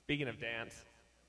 Speaking of dance.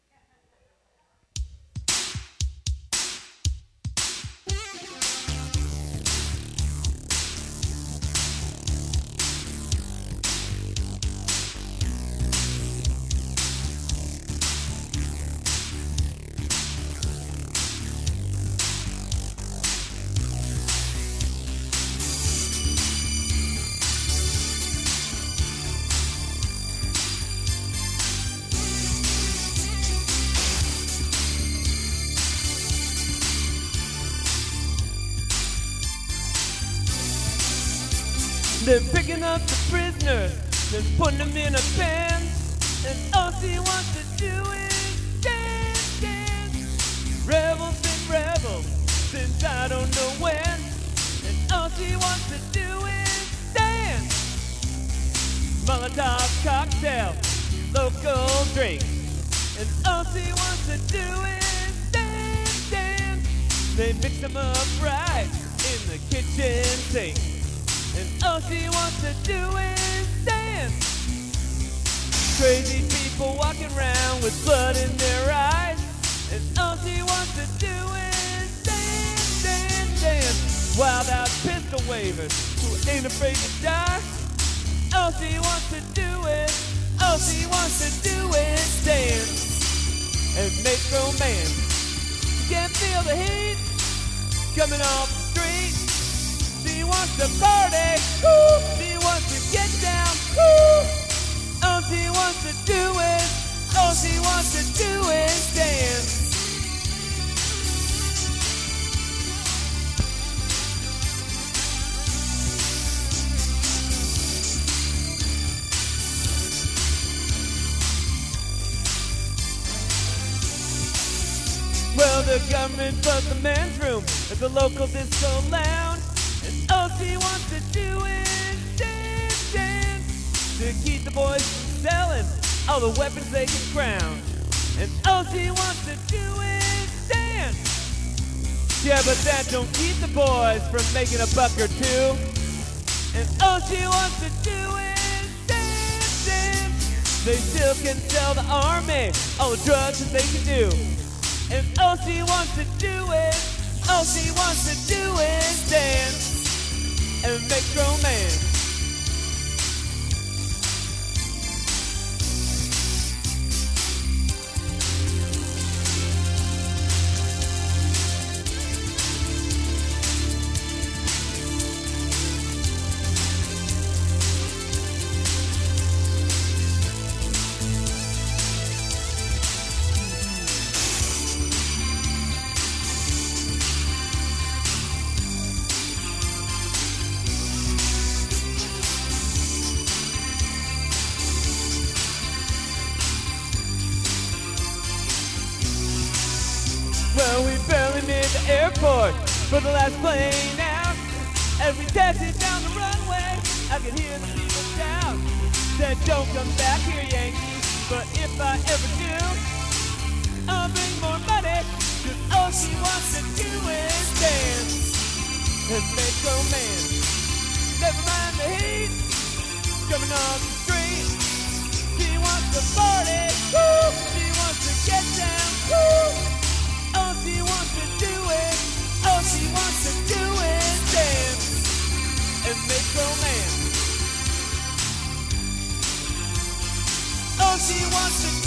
They're picking up the prisoners, then putting them in a pen, and all she wants to do is dance, dance. Rebels and rebels, since I don't know when, and all she wants to do is dance. Molotov cocktail, local drink, and all she wants to do is dance, dance. They mix them up right in the kitchen sink, and all she wants to do is dance. Crazy people walking around with blood in their eyes, and all she wants to do is dance, dance, dance. Wild out pistol wavers who ain't afraid to die. All she wants to do is, all she wants to do is dance and make romance. You can't feel the heat coming off the street. She wants to party, woo. She wants to get down, woo. All she wants to do is, all she wants to do is dance. Well, the government built the men's room at the local disco lounge, and all she wants to do is dance, dance, to keep the boys from selling all the weapons they can crown. And all she wants to do is dance. Yeah, but that don't keep the boys from making a buck or two. And all she wants to do is dance, dance. They still can sell the army all the drugs that they can do. And all she wants to do is, all she wants to do is dance and make romance. Well, we barely made the airport for the last plane out. As we taxied down the runway, I could hear the people shout. Said, don't come back here, Yankee, but if I ever do, I'll bring more money, 'cause all she wants to do is dance and make romance. Never mind the heat coming on the street. She wants to party, woo! She wants to get down, woo! All she wants to do is, all she wants to do is dance and make romance. All she wants to do